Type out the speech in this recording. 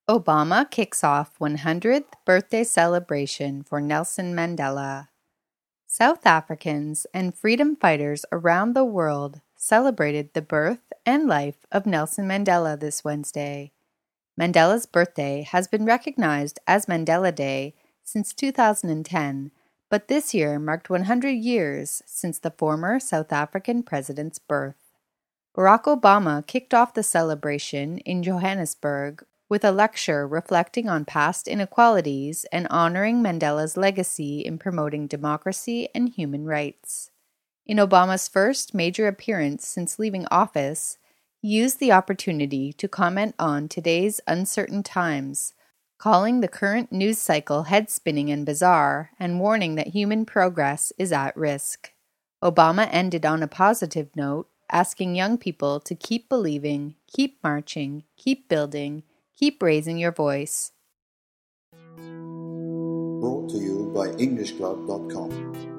Obama kicks off 100th birthday celebration for Nelson Mandela. South Africans and freedom fighters around the world celebrated the birth and life of Nelson Mandela this Wednesday. Mandela's birthday has been recognized as Mandela Day since 2010, but this year marked 100 years since the former South African president's birth. Barack Obama kicked off the celebration in Johannesburg with a lecture reflecting on past inequalities and honoring Mandela's legacy in promoting democracy and human rights. In Obama's first major appearance since leaving office, he used the opportunity to comment on today's uncertain times, calling the current news cycle head-spinning and bizarre, and warning that human progress is at risk. Obama ended on a positive note, asking young people to keep believing, keep marching, keep building, keep raising your voice. Brought to you by EnglishClub.com.